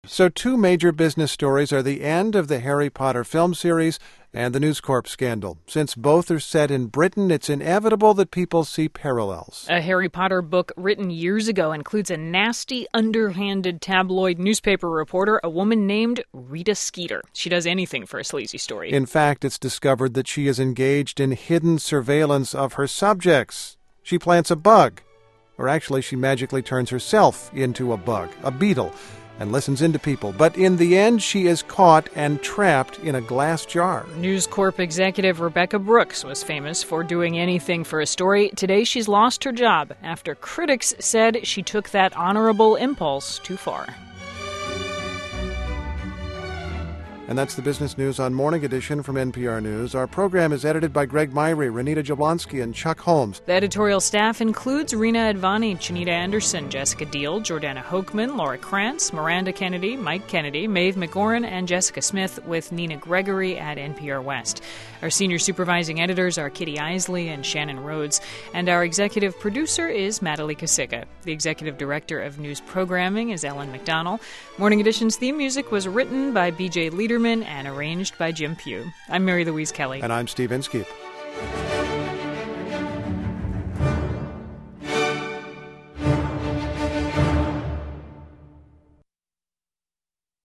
So two major business stories are the end of the Harry Potter film series and the News Corp scandal. Since both are set in Britain, it's inevitable that people see parallels. A Harry Potter book written years ago includes a nasty, underhanded tabloid newspaper reporter, a woman named Rita Skeeter. She does anything for a sleazy story. In fact, it's discovered that she is engaged in hidden surveillance of her subjects. She plants a bug. Or actually, she magically turns herself into a bug, a beetle, and listens into people. But in the end, she is caught and trapped in a glass jar. News Corp executive Rebekah Brooks was famous for doing anything for a story. Today, she's lost her job after critics said she took that honorable impulse too far. And that's the business news on Morning Edition from NPR News. Our program is edited by Greg Myrie, Renita Jablonski, and Chuck Holmes. The editorial staff includes Rena Advani, Chinita Anderson, Jessica Deal, Jordana Hochman, Laura Krantz, Miranda Kennedy, Mike Kennedy, Maeve McGoran, and Jessica Smith, with Nina Gregory at NPR West. Our senior supervising editors are Kitty Isley and Shannon Rhodes, and our executive producer is Madali Kasica. The executive director of news programming is Ellen McDonnell. Morning Edition's theme music was written by B.J. Liederman and arranged by Jim Pugh. I'm Mary Louise Kelly. And I'm Steve Inskeep.